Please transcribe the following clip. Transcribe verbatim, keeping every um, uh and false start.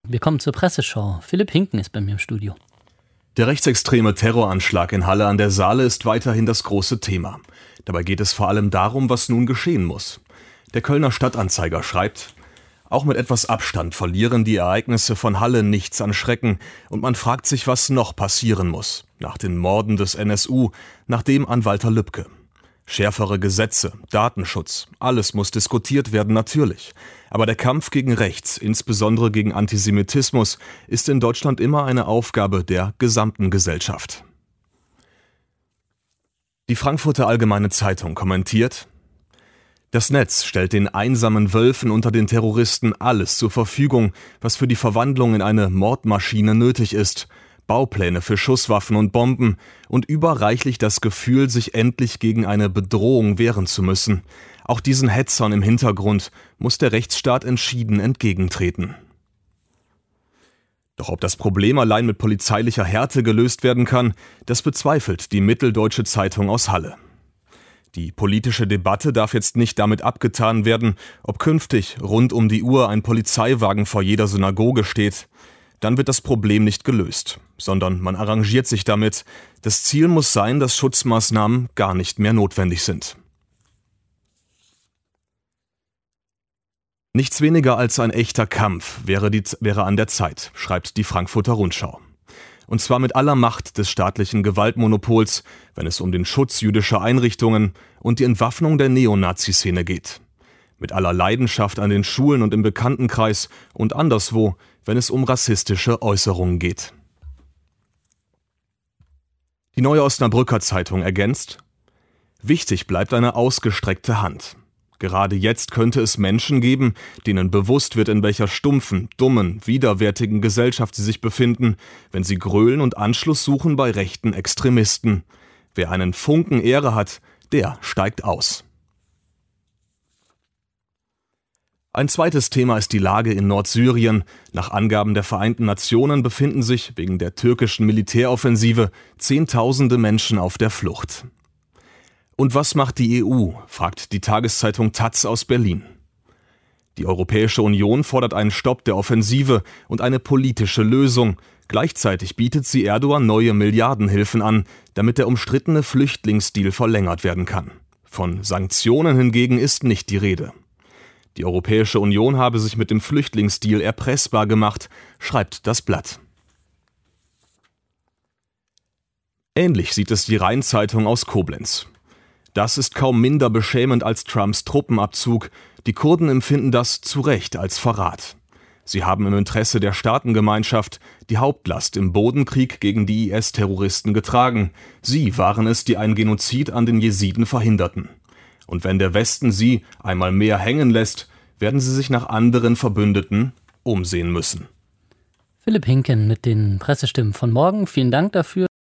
Wir kommen zur Presseschau. Philipp Hinken ist bei mir im Studio. Der rechtsextreme Terroranschlag in Halle an der Saale ist weiterhin das große Thema. Dabei geht es vor allem darum, was nun geschehen muss. Der Kölner Stadtanzeiger schreibt: Auch mit etwas Abstand verlieren die Ereignisse von Halle nichts an Schrecken und man fragt sich, was noch passieren muss. Nach den Morden des N S U, nach dem an Walter Lübcke. Schärfere Gesetze, Datenschutz, alles muss diskutiert werden, natürlich. Aber der Kampf gegen Rechts, insbesondere gegen Antisemitismus, ist in Deutschland immer eine Aufgabe der gesamten Gesellschaft. Die Frankfurter Allgemeine Zeitung kommentiert: Das Netz stellt den einsamen Wölfen unter den Terroristen alles zur Verfügung, was für die Verwandlung in eine Mordmaschine nötig ist. Baupläne für Schusswaffen und Bomben und überreichlich das Gefühl, sich endlich gegen eine Bedrohung wehren zu müssen. Auch diesen Hetzern im Hintergrund muss der Rechtsstaat entschieden entgegentreten. Doch ob das Problem allein mit polizeilicher Härte gelöst werden kann, das bezweifelt die Mitteldeutsche Zeitung aus Halle. Die politische Debatte darf jetzt nicht damit abgetan werden, ob künftig rund um die Uhr ein Polizeiwagen vor jeder Synagoge steht. Dann wird das Problem nicht gelöst, sondern man arrangiert sich damit. Das Ziel muss sein, dass Schutzmaßnahmen gar nicht mehr notwendig sind. Nichts weniger als ein echter Kampf wäre, die, wäre an der Zeit, schreibt die Frankfurter Rundschau. Und zwar mit aller Macht des staatlichen Gewaltmonopols, wenn es um den Schutz jüdischer Einrichtungen und die Entwaffnung der Neonazi-Szene geht. Mit aller Leidenschaft an den Schulen und im Bekanntenkreis und anderswo, wenn es um rassistische Äußerungen geht. Die Neue Osnabrücker Zeitung ergänzt: Wichtig bleibt eine ausgestreckte Hand. Gerade jetzt könnte es Menschen geben, denen bewusst wird, in welcher stumpfen, dummen, widerwärtigen Gesellschaft sie sich befinden, wenn sie grölen und Anschluss suchen bei rechten Extremisten. Wer einen Funken Ehre hat, der steigt aus. Ein zweites Thema ist die Lage in Nordsyrien. Nach Angaben der Vereinten Nationen befinden sich wegen der türkischen Militäroffensive Zehntausende Menschen auf der Flucht. Und was macht die E U, fragt die Tageszeitung Taz aus Berlin. Die Europäische Union fordert einen Stopp der Offensive und eine politische Lösung. Gleichzeitig bietet sie Erdogan neue Milliardenhilfen an, damit der umstrittene Flüchtlingsdeal verlängert werden kann. Von Sanktionen hingegen ist nicht die Rede. Die Europäische Union habe sich mit dem Flüchtlingsdeal erpressbar gemacht, schreibt das Blatt. Ähnlich sieht es die Rhein-Zeitung aus Koblenz. Das ist kaum minder beschämend als Trumps Truppenabzug. Die Kurden empfinden das zu Recht als Verrat. Sie haben im Interesse der Staatengemeinschaft die Hauptlast im Bodenkrieg gegen die I S-Terroristen getragen. Sie waren es, die einen Genozid an den Jesiden verhinderten. Und wenn der Westen sie einmal mehr hängen lässt, werden sie sich nach anderen Verbündeten umsehen müssen. Philipp Hinken mit den Pressestimmen von morgen. Vielen Dank dafür.